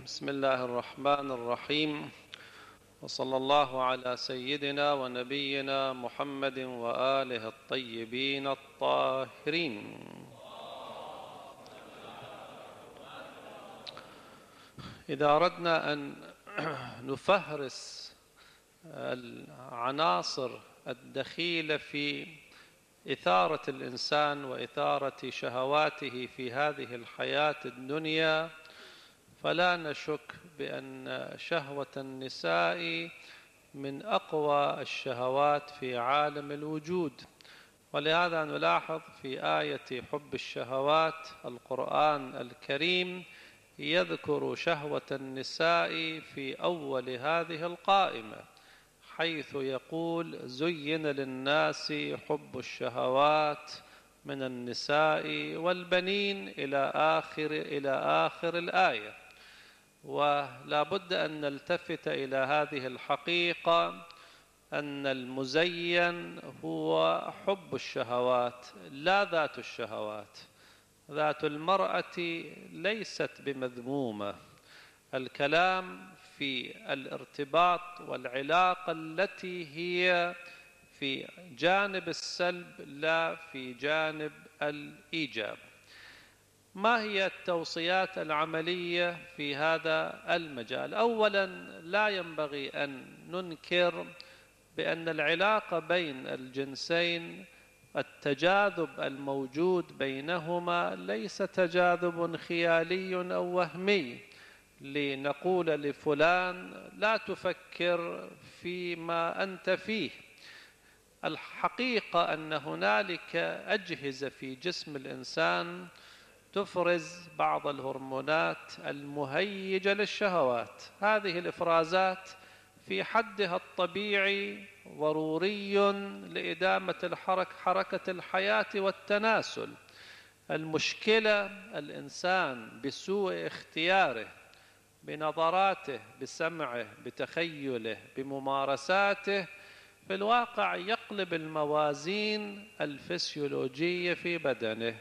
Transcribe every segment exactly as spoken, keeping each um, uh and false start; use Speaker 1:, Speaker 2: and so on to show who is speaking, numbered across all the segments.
Speaker 1: بسم الله الرحمن الرحيم، وصلى الله على سيدنا ونبينا محمد وآله الطيبين الطاهرين. إذا أردنا أن نفهرس العناصر الدخيلة في إثارة الإنسان وإثارة شهواته في هذه الحياة الدنيا، فلا نشك بأن شهوة النساء من أقوى الشهوات في عالم الوجود. ولهذا نلاحظ في آية حب الشهوات القرآن الكريم يذكر شهوة النساء في أول هذه القائمة، حيث يقول: زين للناس حب الشهوات من النساء والبنين إلى آخر إلى آخر الآية. ولا بد أن نلتفت إلى هذه الحقيقة، أن المزين هو حب الشهوات لا ذات الشهوات. ذات المرأة ليست بمذمومة. الكلام في الارتباط والعلاقة التي هي في جانب السلب لا في جانب الإيجاب. ما هي التوصيات العملية في هذا المجال؟ أولا، لا ينبغي أن ننكر بأن العلاقة بين الجنسين، التجاذب الموجود بينهما ليس تجاذب خيالي أو وهمي لنقول لفلان لا تفكر فيما أنت فيه. الحقيقة أن هنالك أجهزة في جسم الإنسان تفرز بعض الهرمونات المهيجة للشهوات. هذه الإفرازات في حدها الطبيعي ضروري لإدامة الحركة حركة الحياة والتناسل. المشكلة الإنسان بسوء اختياره، بنظراته، بسمعه، بتخيله، بممارساته، في الواقع يقلب الموازين الفسيولوجية في بدنه،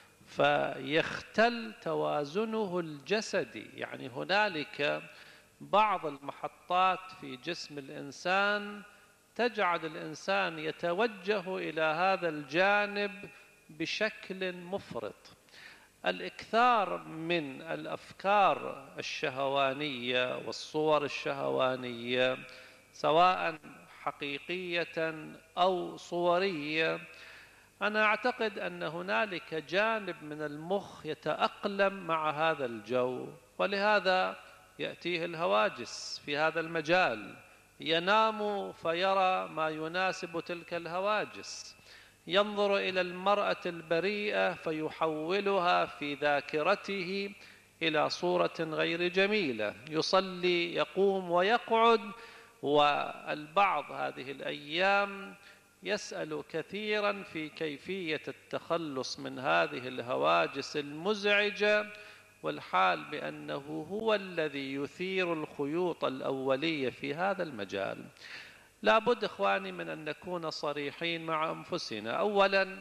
Speaker 1: فيختل توازنه الجسدي. يعني هنالك بعض المحطات في جسم الإنسان تجعل الإنسان يتوجه إلى هذا الجانب بشكل مفرط. الإكثار من الأفكار الشهوانية والصور الشهوانية، سواء حقيقية أو صورية، أنا أعتقد أن هنالك جانب من المخ يتأقلم مع هذا الجو، ولهذا يأتيه الهواجس في هذا المجال. ينام فيرى ما يناسب تلك الهواجس، ينظر إلى المرأة البريئة فيحولها في ذاكرته إلى صورة غير جميلة، يصلي، يقوم ويقعد. والبعض هذه الأيام يسأل كثيرا في كيفية التخلص من هذه الهواجس المزعجة، والحال بأنه هو الذي يثير الخيوط الأولية في هذا المجال. لا بد إخواني من أن نكون صريحين مع أنفسنا. أولا،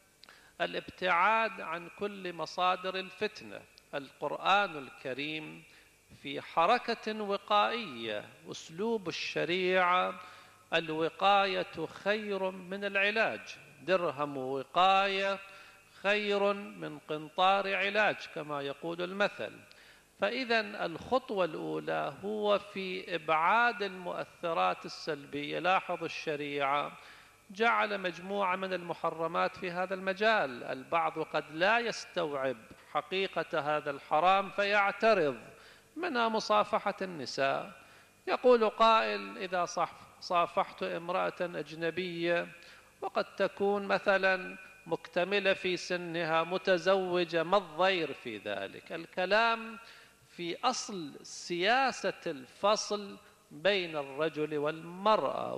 Speaker 1: الابتعاد عن كل مصادر الفتنة. القرآن الكريم في حركة وقائية. أسلوب الشريعة الوقاية خير من العلاج. درهم وقاية خير من قنطار علاج كما يقول المثل. فإذا الخطوة الأولى هو في إبعاد المؤثرات السلبية. لاحظ الشريعة جعل مجموعة من المحرمات في هذا المجال. البعض قد لا يستوعب حقيقة هذا الحرام فيعترض، منها مصافحة النساء. يقول قائل: إذا صافحت امرأة أجنبية وقد تكون مثلا مكتملة في سنها، متزوجة، ما الضير في ذلك؟ الكلام في أصل سياسة الفصل بين الرجل والمرأة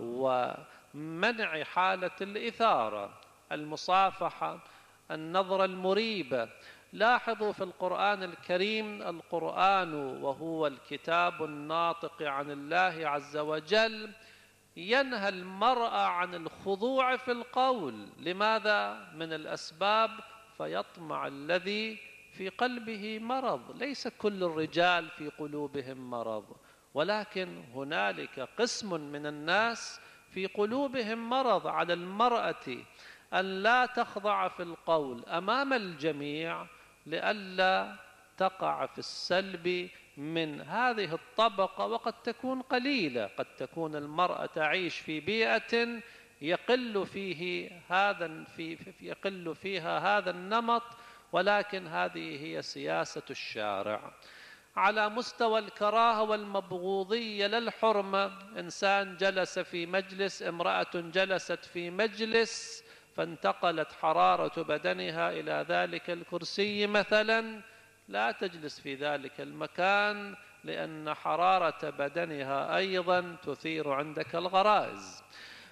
Speaker 1: ومنع حالة الإثارة، المصافحة، النظرة المريبة. لاحظوا في القرآن الكريم، القرآن وهو الكتاب الناطق عن الله عز وجل ينهى المرأة عن الخضوع في القول. لماذا؟ من الأسباب: فيطمع الذي في قلبه مرض. ليس كل الرجال في قلوبهم مرض، ولكن هنالك قسم من الناس في قلوبهم مرض. على المرأة أن لا تخضع في القول أمام الجميع لئلا تقع في السلب من هذه الطبقة، وقد تكون قليلة. قد تكون المرأة تعيش في بيئة يقل فيه هذا في يقل فيها هذا النمط، ولكن هذه هي سياسة الشارع. على مستوى الكراهة والمبغوضية للحرمة، إنسان جلس في مجلس، امرأة جلست في مجلس فانتقلت حرارة بدنها إلى ذلك الكرسي مثلا، لا تجلس في ذلك المكان، لأن حرارة بدنها أيضا تثير عندك الغرائز.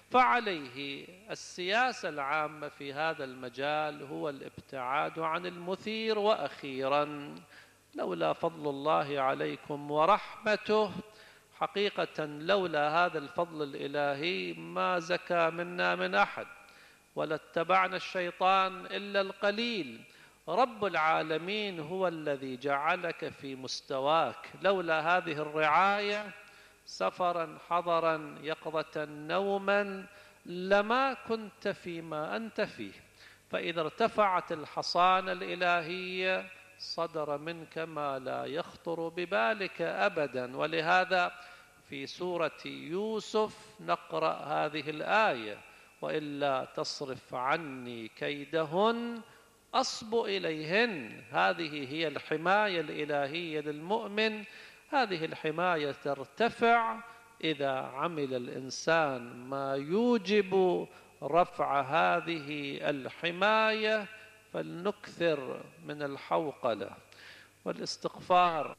Speaker 1: فعليه السياسة العامة في هذا المجال هو الابتعاد عن المثير. وأخيرا، لولا فضل الله عليكم ورحمته، حقيقة لولا هذا الفضل الإلهي ما زكى منا من أحد، ولا اتبعنا الشيطان إلا القليل. رب العالمين هو الذي جعلك في مستواك. لولا هذه الرعاية سفرا حضرا يقظة نوما لما كنت فيما أنت فيه. فإذا ارتفعت الحصانة الإلهية صدر منك ما لا يخطر ببالك أبدا. ولهذا في سورة يوسف نقرأ هذه الآية: وإلا تصرف عني كيدهن أصب إليهن. هذه هي الحماية الإلهية للمؤمن. هذه الحماية ترتفع إذا عمل الإنسان ما يوجب رفع هذه الحماية. فلنكثر من الحوقلة والاستغفار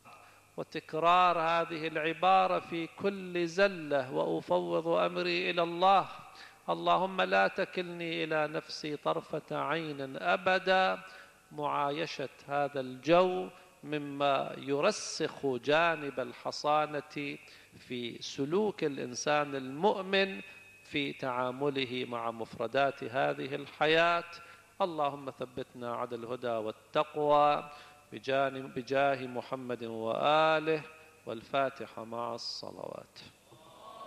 Speaker 1: وتكرار هذه العبارة في كل زلة: وأفوض أمري إلى الله، اللهم لا تكلني إلى نفسي طرفة عين أبدا. معايشة هذا الجو مما يرسخ جانب الحصانة في سلوك الإنسان المؤمن في تعامله مع مفردات هذه الحياة. اللهم ثبتنا على الهدى والتقوى بجاه محمد وآله. والفاتحة مع الصلوات.